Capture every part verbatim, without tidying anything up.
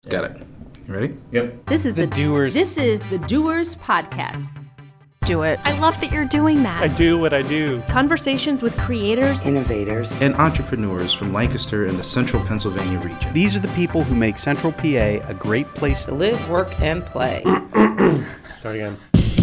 Got it. You ready? Yep. This is The the, Doers. This is the Doers Podcast. Do it. I love that you're doing that. I do what I do. Conversations with creators, innovators, And entrepreneurs from Lancaster and the central Pennsylvania region. These are the people who make Central P A a great place to live, work, and play. Start again.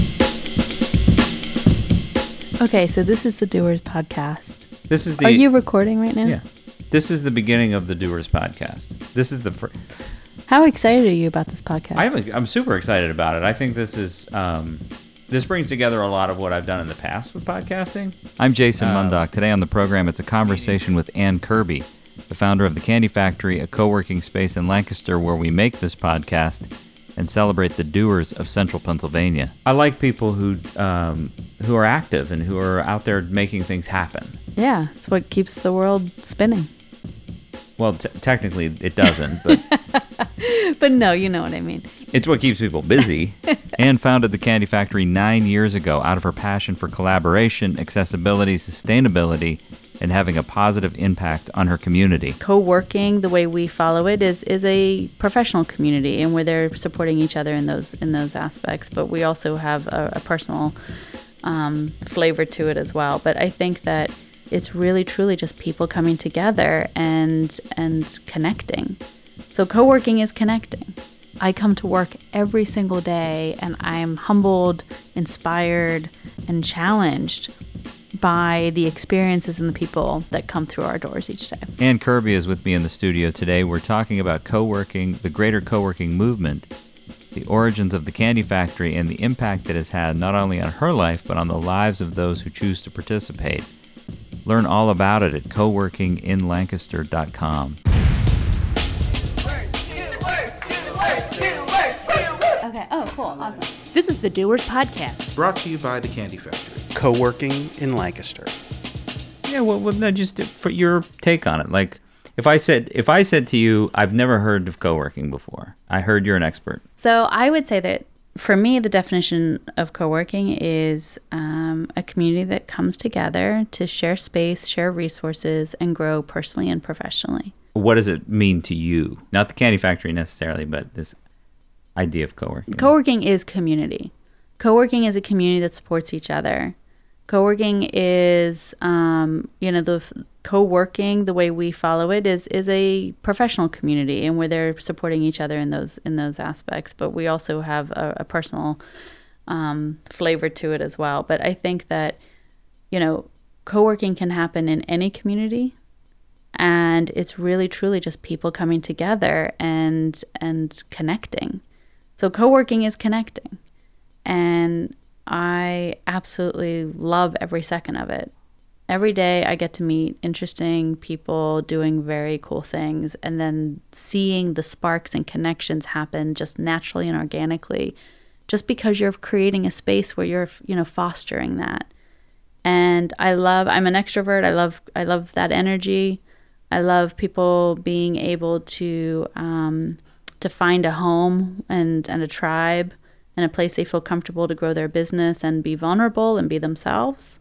Okay, so this is the Doers Podcast. This is the. Are you recording right now? Yeah. This is the beginning of the Doers Podcast. This is the first. How excited are you about this podcast? I'm I'm super excited about it. I think this is um, this brings together a lot of what I've done in the past with podcasting. I'm Jason Uh, Mundock. Today on the program, it's a conversation with Ann Kirby, the founder of the Candy Factory, a co-working space in Lancaster where we make this podcast and celebrate the doers of central Pennsylvania. I like people who um, who are active and who are out there making things happen. Yeah, it's what keeps the world spinning. Well, t- technically it doesn't, but But no, you know what I mean. it's what keeps people busy. Ann founded the Candy Factory nine years ago out of her passion for collaboration, accessibility, sustainability, and having a positive impact on her community. Co-working, the way we follow it, is is a professional community, and where they're supporting each other in those in those aspects. But we also have a, a personal um, flavor to it as well. But I think that it's really truly just people coming together and and connecting. So co-working is connecting. I come to work every single day and I'm humbled, inspired, and challenged by the experiences and the people that come through our doors each day. Ann Kirby is with me in the studio today. We're talking about co-working, the greater co-working movement, the origins of the Candy Factory, and the impact it has had not only on her life, but on the lives of those who choose to participate. Learn all about it at co working in lancaster dot com. Okay, oh, cool, awesome. This is the Doers Podcast. Brought to you by the Candy Factory. co-working in Lancaster. Yeah, well, well no, just for your take on it. Like, if I said if I said to you, I've never heard of co-working before. I heard you're an expert. So I would say that for me, the definition of co-working is um, a community that comes together to share space, share resources, and grow personally and professionally. What does it mean to you? Not the Candy Factory necessarily, but this idea of co-working. Co-working is community. Co-working is a community that supports each other. Co-working is, um, you know, the co-working, the way we follow it is is a professional community, and where they're supporting each other in those in those aspects. But we also have a, a personal um, flavor to it as well. But I think that, you know, co-working can happen in any community, and it's really truly just people coming together and and connecting. So co-working is connecting, and I absolutely love every second of it. Every day I get to meet interesting people doing very cool things, and then seeing the sparks and connections happen just naturally and organically, just because you're creating a space where you're, you know, fostering that. And I love, I'm an extrovert. I love, I love that energy. I love people being able to, um, to find a home and, and a tribe and a place they feel comfortable to grow their business and be vulnerable and be themselves.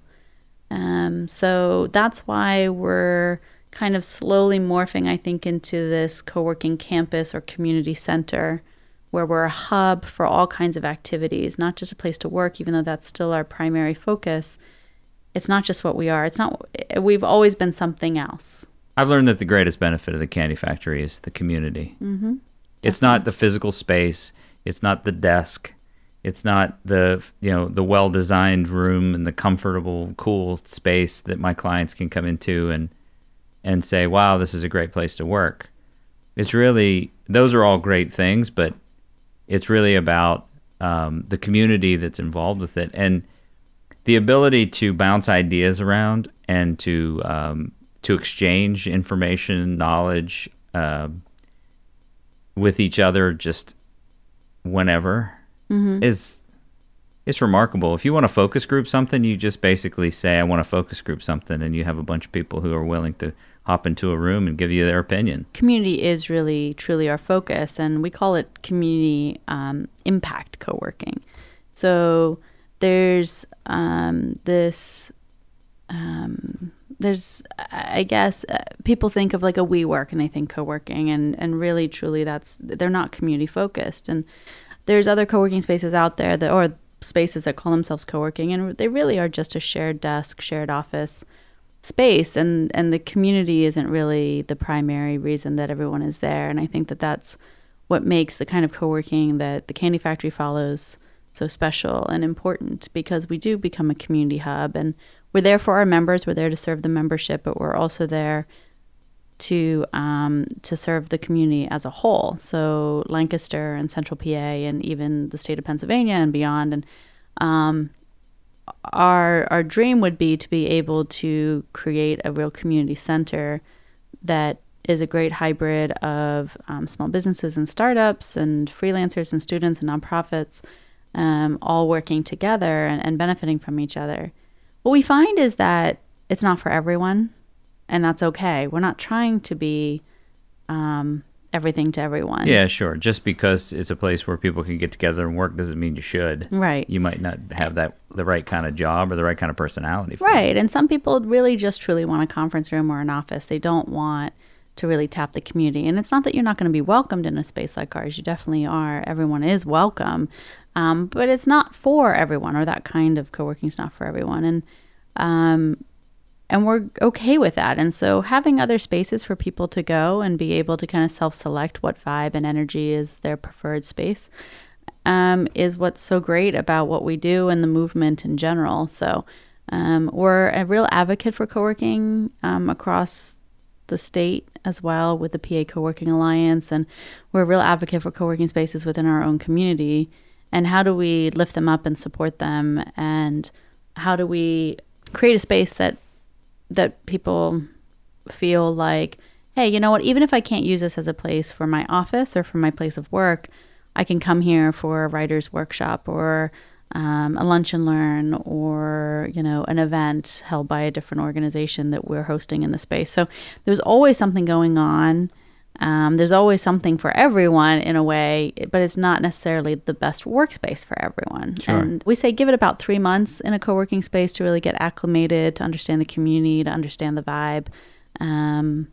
Um, so that's why we're kind of slowly morphing, I think, into this co-working campus or community center, where we're a hub for all kinds of activities, not just a place to work, even though that's still our primary focus. It's not just what we are. It's not, we've always been something else. I've learned that the greatest benefit of the Candy Factory is the community. Mm-hmm. It's not the physical space. It's not the desk. It's not the, you know, the well-designed room and the comfortable, cool space that my clients can come into and and say, wow, this is a great place to work. It's really, those are all great things, but it's really about um, the community that's involved with it and the ability to bounce ideas around and to um, to exchange information, knowledge uh, with each other just whenever. Mm-hmm. is it's remarkable. If you want to focus group something, you just basically say, I want to focus group something, and you have a bunch of people who are willing to hop into a room and give you their opinion. Community is really, truly our focus, and we call it community um, impact co-working. So there's um, this um, there's, I guess, uh, people think of like a WeWork and they think co-working, and, and really, truly, that's they're not community focused. And there's other co-working spaces out there that, or spaces that call themselves co-working, and they really are just a shared desk, shared office space, and, and the community isn't really the primary reason that everyone is there. And I think that that's what makes the kind of co-working that the Candy Factory follows so special and important, because we do become a community hub, and we're there for our members. We're there to serve the membership, but we're also there to um, to serve the community as a whole. So Lancaster and Central P A and even the state of Pennsylvania and beyond. And um, our our dream would be to be able to create a real community center that is a great hybrid of um, small businesses and startups and freelancers and students and nonprofits, um, all working together and, and benefiting from each other. What we find is that it's not for everyone, and that's okay. We're not trying to be um, everything to everyone. Yeah, sure. Just because it's a place where people can get together and work doesn't mean you should. Right. You might not have that the right kind of job or the right kind of personality for Right. it. And some people really just truly want a conference room or an office. They don't want to really tap the community. And it's not that you're not going to be welcomed in a space like ours. You definitely are. Everyone is welcome. Um, but it's not for everyone, or that kind of co-working is not for everyone. And um, and we're okay with that. And so having other spaces for people to go and be able to kind of self-select what vibe and energy is their preferred space um, is what's so great about what we do and the movement in general. So um, we're a real advocate for co-working um, across the state as well with the P A Co-working Alliance, and we're a real advocate for co-working spaces within our own community. And how do we lift them up and support them, and how do we create a space that that people feel like, hey, you know what, even if I can't use this as a place for my office or for my place of work, I can come here for a writer's workshop or um, a lunch and learn, or, you know, an event held by a different organization that we're hosting in the space. So there's always something going on. Um, there's always something for everyone in a way, but it's not necessarily the best workspace for everyone. Sure. And we say give it about three months in a co-working space to really get acclimated, to understand the community, to understand the vibe. Um,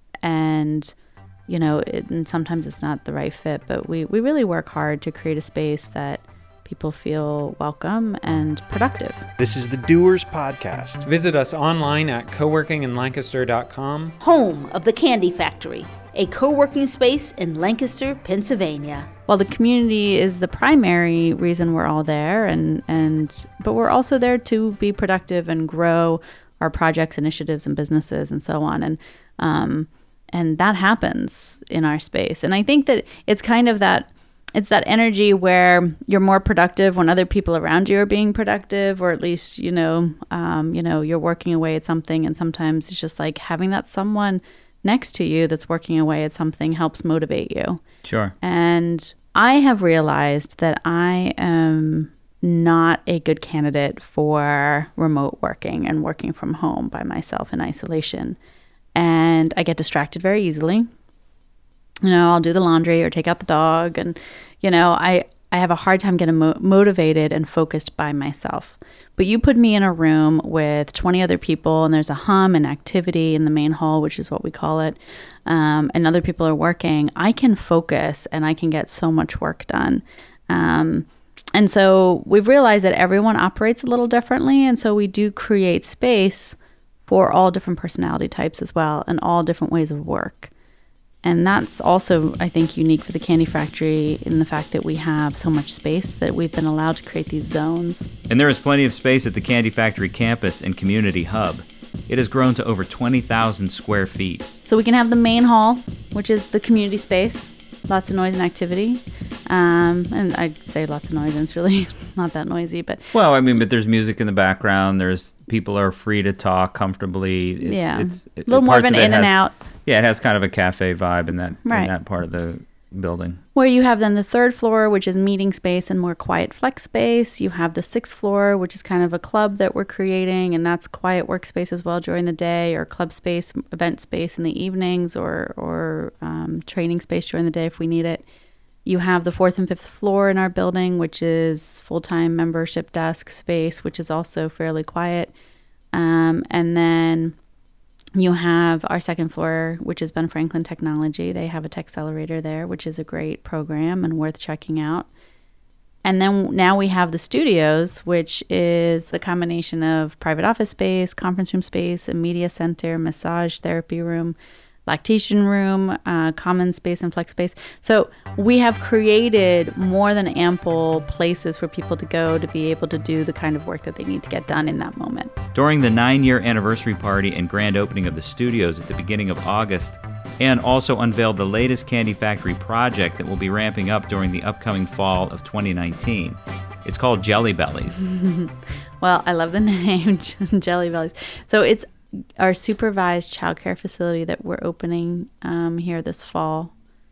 and, you know, it, and sometimes it's not the right fit, but we, we really work hard to create a space that people feel welcome and productive. This is the Doers Podcast. Visit us online at co working in lancaster dot com. Home of the Candy Factory, a co-working space in Lancaster, Pennsylvania. While the community is the primary reason we're all there, and, and but we're also there to be productive and grow our projects, initiatives, and businesses, and so on. And um, and that happens in our space. And I think that it's kind of that it's that energy where you're more productive when other people around you are being productive, or at least, you know, um, you know, you're working away at something. And sometimes it's just like having that someone next to you that's working away at something helps motivate you. Sure. And I have realized that I am not a good candidate for remote working and working from home by myself in isolation. And I get distracted very easily. You know, I'll do the laundry or take out the dog. And, you know, I, I have a hard time getting mo- motivated and focused by myself. But you put me in a room with twenty other people, and there's a hum and activity in the main hall, which is what we call it, um, and other people are working, I can focus and I can get so much work done. Um, and so we've realized that everyone operates a little differently, and so we do create space for all different personality types as well, and all different ways of work. And that's also, I think, unique for the Candy Factory in the fact that we have so much space that we've been allowed to create these zones. And there is plenty of space at the Candy Factory campus and community hub. It has grown to over twenty thousand square feet. So we can have the main hall, which is the community space, lots of noise and activity. Um, and I'd say lots of noise, and it's really not that noisy. But Well, I mean, but there's music in the background. There's people are free to talk comfortably. It's, yeah, it's, it, a little more of parts an it in and has- out. Yeah, it has kind of a cafe vibe in that Right. in that part of the building. Where you have then the third floor, which is meeting space and more quiet flex space. You have the sixth floor, which is kind of a club that we're creating, and that's quiet workspace as well during the day, or club space, event space in the evenings, or or um, training space during the day if we need it. You have the fourth and fifth floor in our building, which is full-time membership desk space, which is also fairly quiet. Um, and then You have our second floor, which is Ben Franklin Technology. They have a Techcelerator there, which is a great program and worth checking out. And then now we have the studios, which is a combination of private office space, conference room space, a media center, massage therapy room, lactation room, uh, common space and flex space. So we have created more than ample places for people to go to be able to do the kind of work that they need to get done in that moment. During the nine-year anniversary party and grand opening of the studios at the beginning of August, Anne also unveiled the latest Candy Factory project that will be ramping up during the upcoming fall of twenty nineteen. It's called Jelly Bellies. Well, I love the name, Jelly Bellies. So it's our supervised childcare facility that we're opening um, here this fall.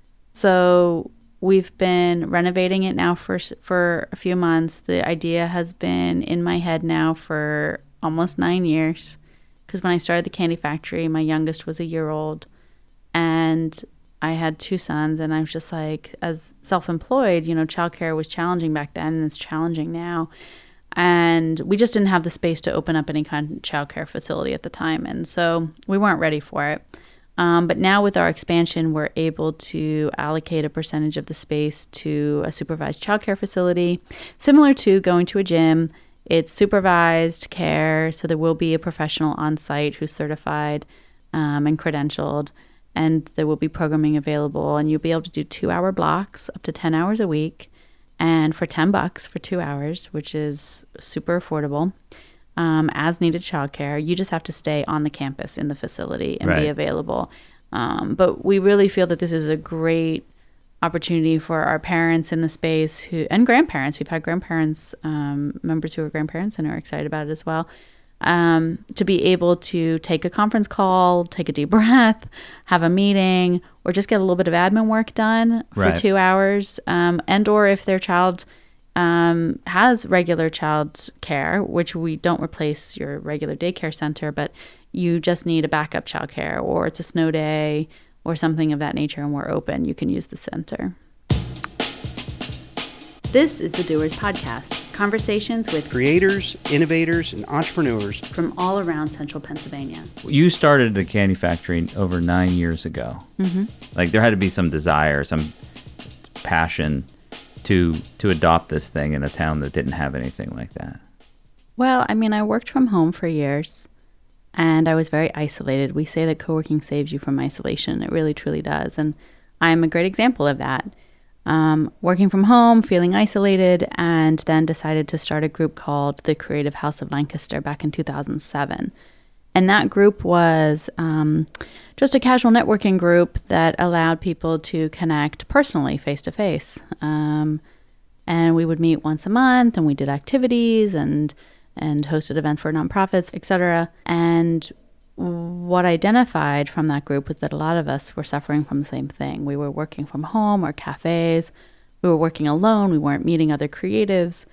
So we've been renovating it now for for a few months. The idea has been in my head now for almost nine years. Because when I started the Candy Factory, my youngest was a year old. And I had two sons, and I was just like, as self-employed, you know, childcare was challenging back then, and it's challenging now. And we just didn't have the space to open up any kind of childcare facility at the time. And so we weren't ready for it. Um, but now with our expansion, we're able to allocate a percentage of the space to a supervised childcare facility, similar to going to a gym. It's supervised care, so there will be a professional on site who's certified um, and credentialed. And there will be programming available, and you'll be able to do two-hour blocks, up to ten hours a week, and for ten bucks for two hours, which is super affordable. Um, as needed childcare, you just have to stay on the campus in the facility and Right. be available. Um, but we really feel that this is a great opportunity for our parents in the space who and grandparents. We've had grandparents, um, members who are grandparents, and are excited about it as well. Um, to be able to take a conference call, take a deep breath, have a meeting, or just get a little bit of admin work done for Right. two hours. Um, and or if their child um, has regular child care, which we don't replace your regular daycare center, but you just need a backup child care, or it's a snow day or something of that nature, and we're open, you can use the center. This is the Doers Podcast, conversations with Creators, innovators, and entrepreneurs. from all around central Pennsylvania. You started the Candy Factory over nine years ago. Mm-hmm. Like there had to be some desire, some passion to to adopt this thing in a town that didn't have anything like that. Well, I mean, I worked from home for years, and I was very isolated. We say that co-working saves you from isolation. It really, truly does. And I'm a great example of that. Um, working from home, feeling isolated, and then decided to start a group called the Creative House of Lancaster back in two thousand seven. And that group was um, just a casual networking group that allowed people to connect personally, face-to-face. Um, and we would meet once a month, and we did activities and and hosted events for nonprofits, et cetera. And what I identified from that group was that a lot of us were suffering from the same thing. We were working from home or cafes. We were working alone. We weren't meeting other creatives.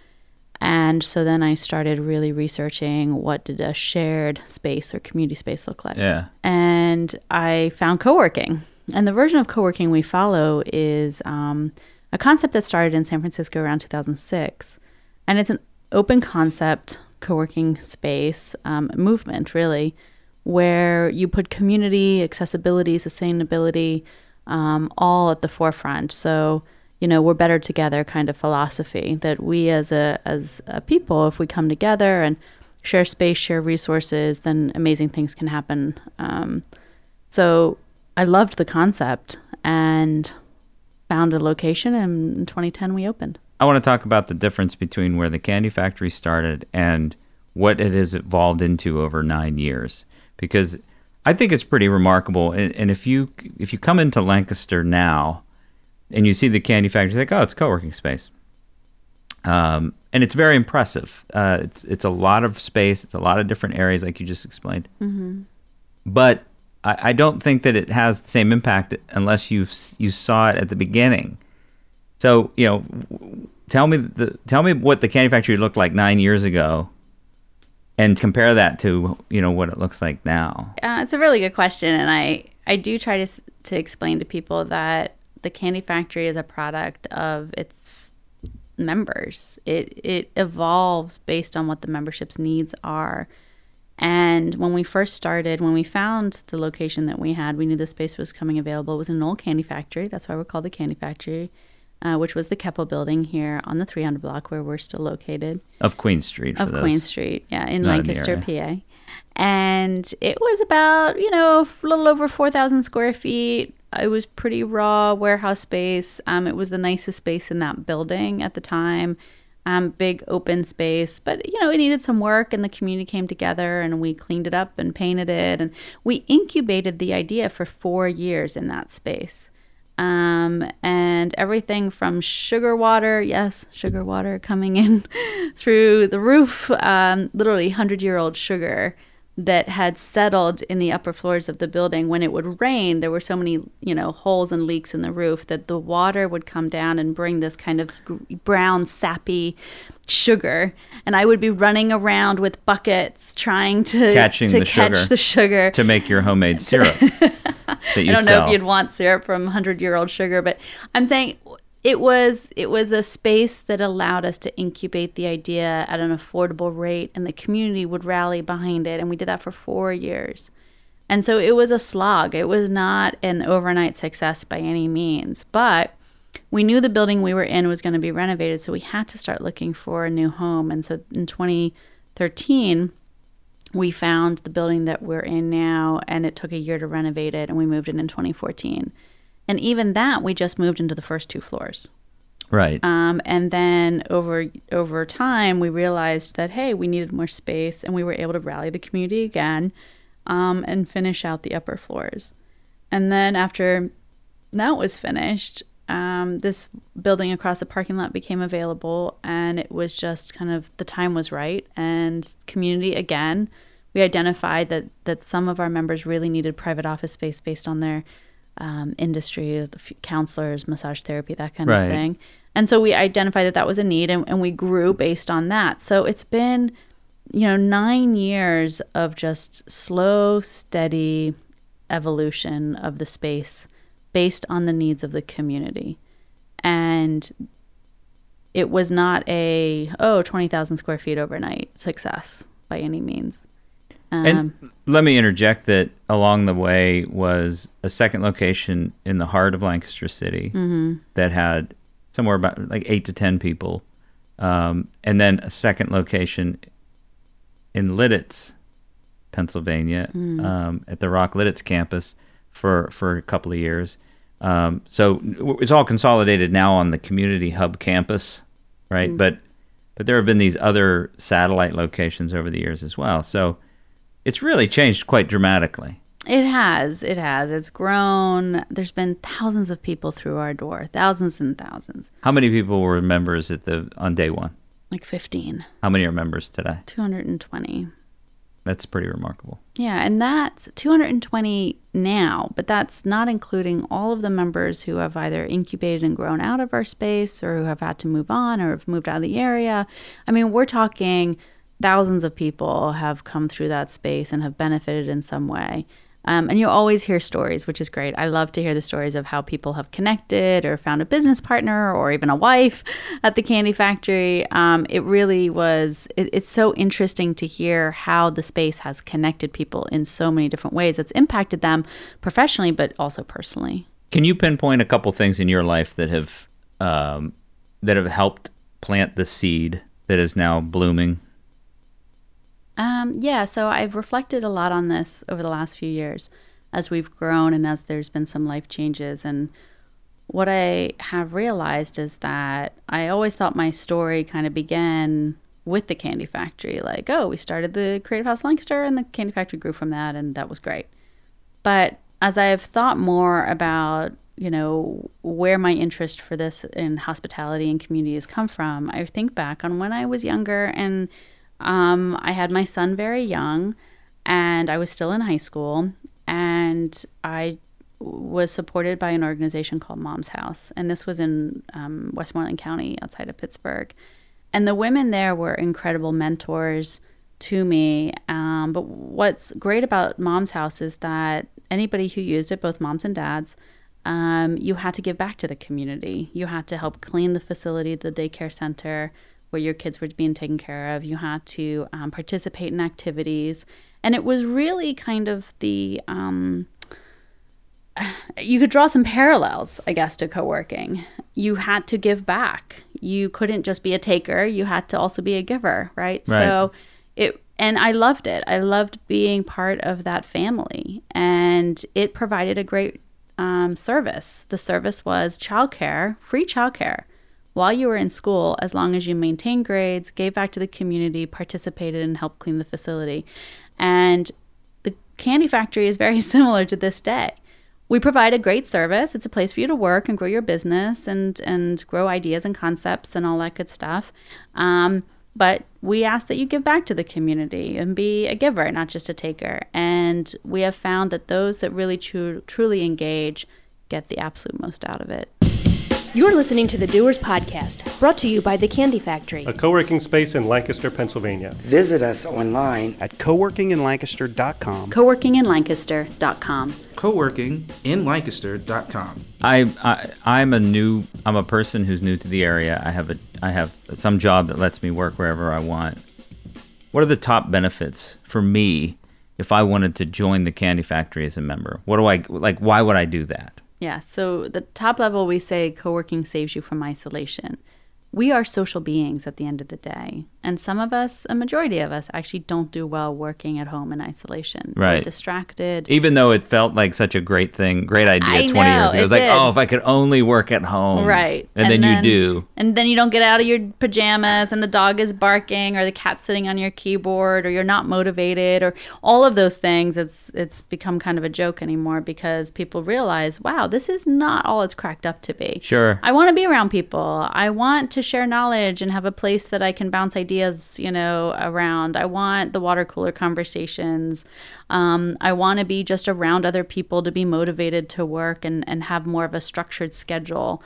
And so then I started really researching what did a shared space or community space look like. Yeah. And I found co-working. And the version of co-working we follow is um, a concept that started in San Francisco around two thousand six. And it's an open concept co-working space um, movement, really, where you put community, accessibility, sustainability, um, all at the forefront. So, you know, we're better together kind of philosophy that we as a as a people, if we come together and share space, share resources, then amazing things can happen. Um, so I loved the concept and found a location, and in twenty ten we opened. I want to talk about the difference between where the Candy Factory started and what it has evolved into over nine years. Because I think it's pretty remarkable. And, and if you if you come into Lancaster now and you see the Candy Factory, you're like, oh, it's a co-working space. Um, and it's very impressive. Uh, it's it's a lot of space. It's a lot of different areas, like you just explained. Mm-hmm. But I, I don't think that it has the same impact unless you you saw it at the beginning. So, you know, tell me the tell me what the Candy Factory looked like nine years ago. And compare that to, you know, what it looks like now. Uh, it's a really good question, and I, I do try to to explain to people that the Candy Factory is a product of its members. It it evolves based on what the membership's needs are, And when we first started, when we found the location that we had, we knew the space was coming available. It was an old candy factory. That's why we're called the Candy Factory, uh, which was the Keppel building here on the three hundred block where we're still located. Of Queen Street. For of those Queen Street, yeah, in not in the Lancaster, area. P A. And it was about, you know, a little over four thousand square feet. It was pretty raw warehouse space. Um, it was the nicest space in that building at the time. Um, big open space, but you know, it needed some work, and the community came together and we cleaned it up and painted it, and we incubated the idea for four years in that space. Um, and everything from sugar water, yes, sugar water coming in through the roof, um, literally hundred-year-old sugar that had settled in the upper floors of the building. When it would rain, there were so many, you know, holes and leaks in the roof that the water would come down and bring this kind of brown, sappy sugar. And I would be running around with buckets trying to, Catching to the catch sugar the sugar. to make your homemade syrup that you I don't sell. know if you'd want syrup from hundred-year-old sugar, but I'm saying it was it was a space that allowed us to incubate the idea at an affordable rate, and the community would rally behind it, and we did that for four years. And so it was a slog. It was not an overnight success by any means, but we knew the building we were in was going to be renovated, so we had to start looking for a new home. And so in twenty thirteen, we found the building that we're in now, and it took a year to renovate it, and we moved in in twenty fourteen. And even that, we just moved into the first two floors. Right. Um, and then over over time, we realized that, hey, we needed more space, and we were able to rally the community again um, and finish out the upper floors. And then after that was finished, um, this building across the parking lot became available, and it was just kind of, the time was right. And community, again, we identified that, that some of our members really needed private office space based on their um, industry, counselors, massage therapy, that kind Right. of thing. And so we identified that that was a need, and, and we grew based on that. So it's been, you know, nine years of just slow, steady evolution of the space based on the needs of the community. And it was not a, oh, twenty thousand square feet overnight success by any means. Um, And let me interject that along the way was a second location in the heart of Lancaster City mm-hmm. that had somewhere about like eight to ten people, um, and then a second location in Lidditz, Pennsylvania, Mm. um, at the Rock Lidditz campus for for a couple of years. Um, so it's all consolidated now on the community hub campus, right? Mm. But but there have been these other satellite locations over the years as well. So it's really changed quite dramatically. It has. It has. It's grown. There's been thousands of people through our door, thousands and thousands, How many people were members at the on day one? like fifteen, How many are members today? two hundred twenty. That's pretty remarkable. Yeah, and that's two hundred twenty now, but that's not including all of the members who have either incubated and grown out of our space, or who have had to move on, or have moved out of the area. I mean, we're talking thousands of people have come through that space and have benefited in some way. Um, and you always hear stories, which is great. I love to hear the stories of how people have connected or found a business partner or even a wife at the Candy Factory. Um, it really was, it, it's so interesting to hear how the space has connected people in so many different ways. It's impacted them professionally, but also personally. Can you pinpoint a couple things in your life that have um, that have helped plant the seed that is now blooming? Um, yeah, so I've reflected a lot on this over the last few years as we've grown and as there's been some life changes. And what I have realized is that I always thought my story kind of began with the Candy Factory. Like, oh, we started the Creative House Lancaster and the Candy Factory grew from that, and that was great. But as I've thought more about, you know, where my interest for this in hospitality and community has come from, I think back on when I was younger, and Um, I had my son very young, and I was still in high school, and I was supported by an organization called Mom's House, and this was in um, Westmoreland County outside of Pittsburgh. And the women there were incredible mentors to me. Um, but what's great about Mom's House is that anybody who used it, both moms and dads, um, you had to give back to the community. You had to help clean the facility, the daycare center. where your kids were being taken care of. You had to um, participate in activities. And it was really kind of the, um, you could draw some parallels, I guess, to co-working. You had to give back. You couldn't just be a taker. You had to also be a giver, right? Right. So it, and I loved it. I loved being part of that family. And it provided a great um, service. The service was childcare, free childcare, while you were in school, as long as you maintained grades, gave back to the community, participated, and helped clean the facility. And the Candy Factory is very similar to this day. We provide a great service. It's a place for you to work and grow your business and, and grow ideas and concepts and all that good stuff. Um, but we ask that you give back to the community and be a giver, not just a taker. And we have found that those that really tru- truly engage get the absolute most out of it. You're listening to the Doers Podcast, brought to you by The Candy Factory, a co-working space in Lancaster, Pennsylvania. Visit us online at co working in lancaster dot com. co working in lancaster dot com. co working in lancaster dot com. I, I I'm a new I'm a person who's new to the area. I have a I have some job that lets me work wherever I want. What are the top benefits for me if I wanted to join the Candy Factory as a member? What do I like? Why would I do that? Yeah, so the top level, we say co-working saves you from isolation. We are social beings at the end of the day. And some of us, a majority of us, actually don't do well working at home in isolation. Right. We're distracted. Even though it felt like such a great thing, great idea I twenty know, years ago. It it was like, did. oh, if I could only work at home. Right. And, And then, then- you do. And then you don't get out of your pajamas and the dog is barking or the cat's sitting on your keyboard or you're not motivated or all of those things. It's it's become kind of a joke anymore because people realize, wow, this is not all it's cracked up to be. Sure. I want to be around people. I want to share knowledge and have a place that I can bounce ideas, you know, around. I want the water cooler conversations. Um, I want to be just around other people to be motivated to work and, and have more of a structured schedule.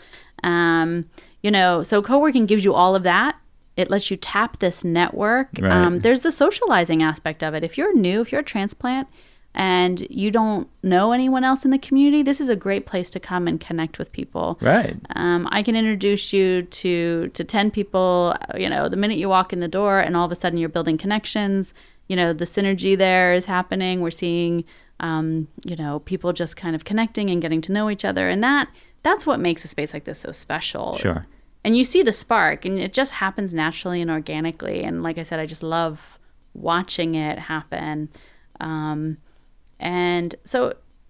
Um, you know, so co-working gives you all of that. It lets you tap this network. Right. Um, there's the socializing aspect of it. If you're new, if you're a transplant, and you don't know anyone else in the community, this is a great place to come and connect with people. Right. Um, I can introduce you to to ten people, you know, the minute you walk in the door and all of a sudden you're building connections. You know, the synergy there is happening. We're seeing, um, you know, people just kind of connecting and getting to know each other. And that that's what makes a space like this so special. Sure. And you see the spark and it just happens naturally and organically. And like I said, I just love watching it happen. Um, And so,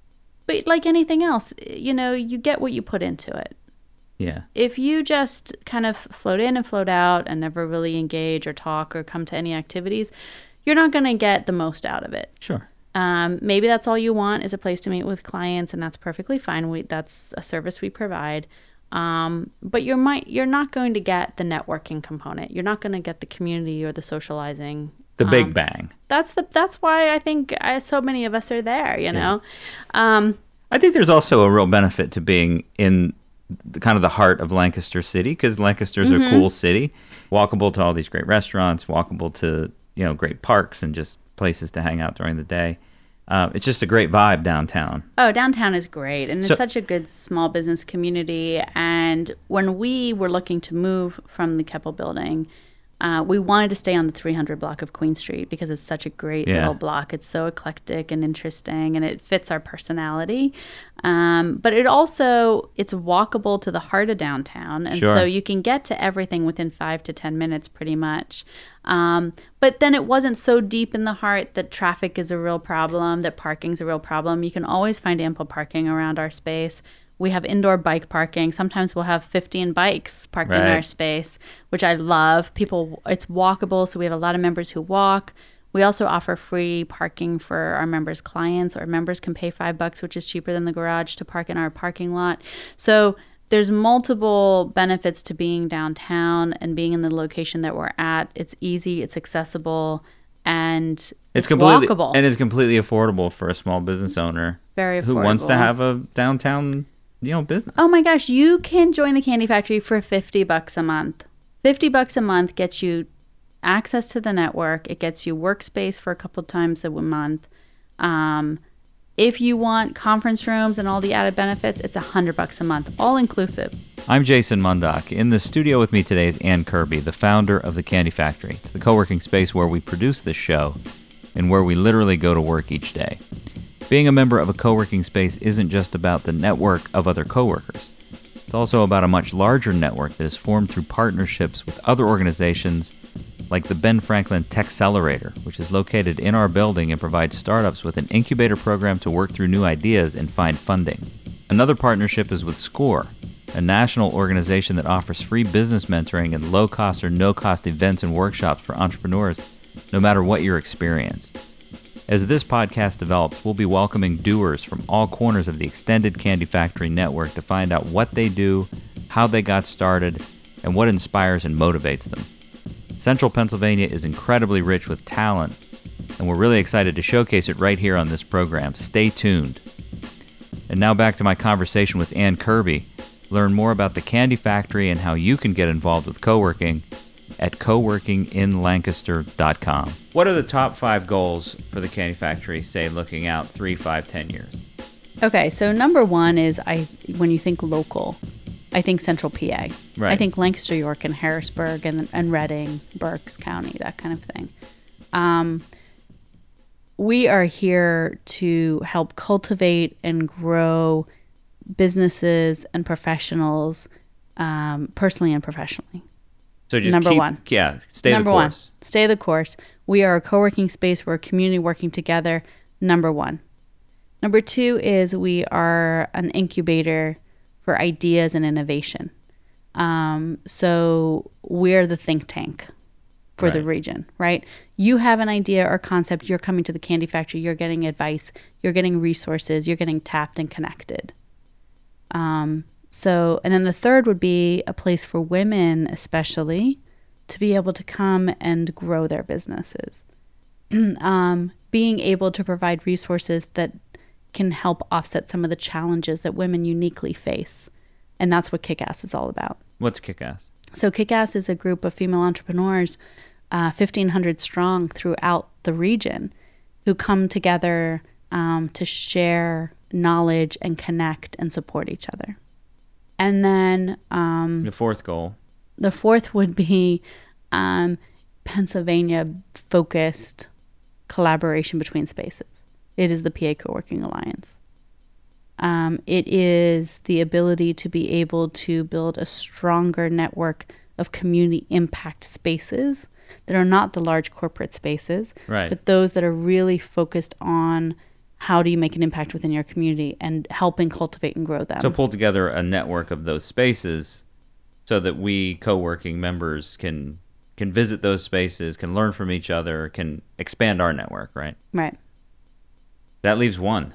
but like anything else, you know, you get what you put into it. Yeah. If you just kind of float in and float out and never really engage or talk or come to any activities, you're not going to get the most out of it. Sure. Um, maybe that's all you want is a place to meet with clients, and that's perfectly fine. We, that's a service we provide. Um, but you're might you're not going to get the networking component. You're not going to get the community or the socializing. The Big Um, Bang. That's the that's why I think I, so many of us are there. You know, um, I think there's also a real benefit to being in the, kind of the heart of Lancaster City, because Lancaster's Mhm. a cool city, walkable to all these great restaurants, walkable to, you know, great parks and just places to hang out during the day. Uh, it's just a great vibe downtown. Oh, downtown is great, and it's So- such a good small business community. And when we were looking to move from the Keppel building, uh, we wanted to stay on the three hundred block of Queen Street because it's such a great Yeah. little block. It's so eclectic and interesting, and it fits our personality. Um, but it also, it's walkable to the heart of downtown, and Sure. so you can get to everything within five to ten minutes pretty much. Um, but then it wasn't so deep in the heart that traffic is a real problem, that parking's a real problem. You can always find ample parking around our space. We have indoor bike parking. Sometimes we'll have fifteen bikes parked in Right. our space, which I love. People, it's walkable, so we have a lot of members who walk. We also offer free parking for our members' clients, or members can pay five bucks, which is cheaper than the garage, to park in our parking lot. So there's multiple benefits to being downtown and being in the location that we're at. It's easy, it's accessible, and it's, It's completely walkable. and it's completely affordable for a small business owner Very who wants to affordable. have a downtown, you know, business. Oh my gosh, you can join the Candy Factory for fifty bucks a month. fifty bucks a month gets you access to the network. It gets you workspace for a couple times a month. Um, If you want conference rooms and all the added benefits, it's a hundred bucks a month, all inclusive. I'm Jason Mundock. In the studio with me today is Ann Kirby, the founder of the Candy Factory. It's the co-working space where we produce this show and where we literally go to work each day. Being a member of a co-working space isn't just about the network of other coworkers. It's also about a much larger network that is formed through partnerships with other organizations like the Ben Franklin Techcelerator, which is located in our building and provides startups with an incubator program to work through new ideas and find funding. Another partnership is with SCORE, a national organization that offers free business mentoring and low-cost or no-cost events and workshops for entrepreneurs, no matter what your experience. As this podcast develops, we'll be welcoming doers from all corners of the extended Candy Factory network to find out what they do, how they got started, and what inspires and motivates them. Central Pennsylvania is incredibly rich with talent, and we're really excited to showcase it right here on this program. Stay tuned. And now back to my conversation with Ann Kirby. Learn more about the Candy Factory and how you can get involved with co-working at co working in lancaster dot com. What are the top five goals for the Candy Factory, say, looking out three, five, ten years? Okay, so number one is I when you think local, I think Central P A. Right. I think Lancaster, York, and Harrisburg, and, and Reading, Berks County, that kind of thing. Um, we are here to help cultivate and grow businesses and professionals, um, personally and professionally. So just Number keep, one. Yeah, stay Number the course. one, stay the course. We are a co-working space. We're a community working together. Number one. Number two is we are an incubator for ideas and innovation. Um, so we're the think tank for the Right. region, right? You have an idea or concept, you're coming to the Candy Factory, you're getting advice, you're getting resources, you're getting tapped and connected. Um, so, and then the third would be a place for women, especially, to be able to come and grow their businesses. um, being able to provide resources that can help offset some of the challenges that women uniquely face. And that's what Kick-Ass is all about. What's Kick-Ass? So Kick-Ass is a group of female entrepreneurs, uh, fifteen hundred strong throughout the region, who come together um, to share knowledge and connect and support each other. And then um, The fourth goal. the fourth would be um, Pennsylvania-focused collaboration between spaces. It is the P A Co-working Alliance. Um, it is the ability to be able to build a stronger network of community impact spaces that are not the large corporate spaces, Right. but those that are really focused on how do you make an impact within your community and helping cultivate and grow them. So pull together a network of those spaces so that we co-working members can can visit those spaces, can learn from each other, can expand our network, right? Right. That leaves one.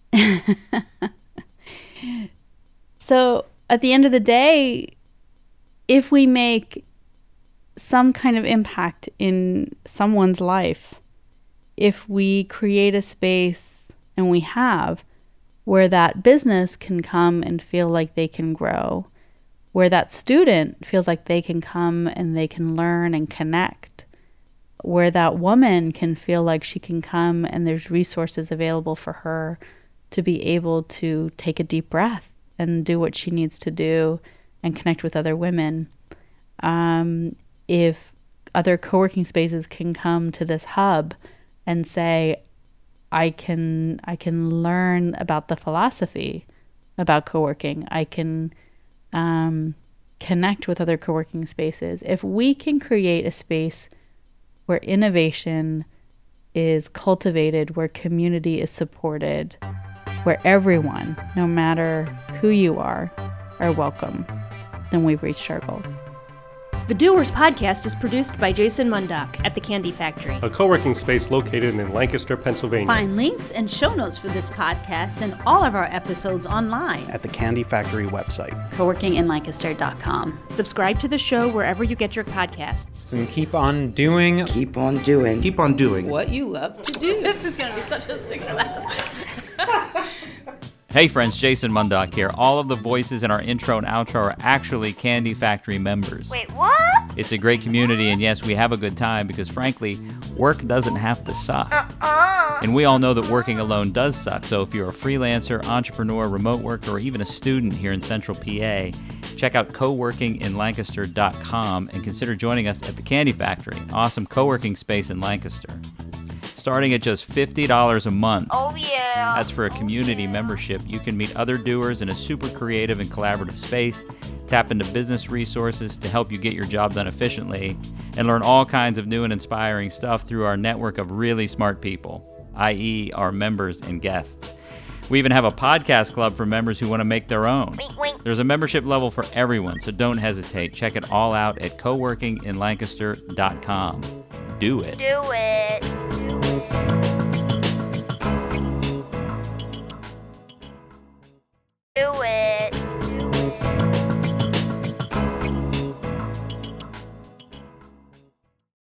So at the end of the day, if we make some kind of impact in someone's life, if we create a space, and we have, where that business can come and feel like they can grow, where that student feels like they can come and they can learn and connect, where that woman can feel like she can come and there's resources available for her to be able to take a deep breath and do what she needs to do and connect with other women. Um, if other co-working spaces can come to this hub and say, I can I can learn about the philosophy about co-working. I can um, connect with other co-working spaces. If we can create a space where innovation is cultivated, where community is supported, where everyone, no matter who you are, are welcome, then we've reached our goals. The Doers Podcast is produced by Jason Mundock at the Candy Factory. A co-working space located in Lancaster, Pennsylvania. Find links and show notes for this podcast and all of our episodes online at the Candy Factory website. co working in lancaster dot com. Subscribe to the show wherever you get your podcasts. And keep on doing Keep on doing Keep on doing what you love to do. This is going to be such a success. Hey friends, Jason Mundock here. All of the voices in our intro and outro are actually Candy Factory members. Wait, what? It's a great community, and yes, we have a good time because frankly, work doesn't have to suck. Uh-uh. And we all know that working alone does suck, so if you're a freelancer, entrepreneur, remote worker, or even a student here in Central P A, check out co working in lancaster dot com and consider joining us at the Candy Factory, awesome co-working space in Lancaster. Starting at just fifty dollars a month. Oh, yeah. That's for a community oh, yeah. membership. You can meet other doers in a super creative and collaborative space, tap into business resources to help you get your job done efficiently, and learn all kinds of new and inspiring stuff through our network of really smart people, that is our members and guests. We even have a podcast club for members who want to make their own. Wink, wink. There's a membership level for everyone, so don't hesitate. Check it all out at co working in lancaster dot com. Do it. Do it. Do it.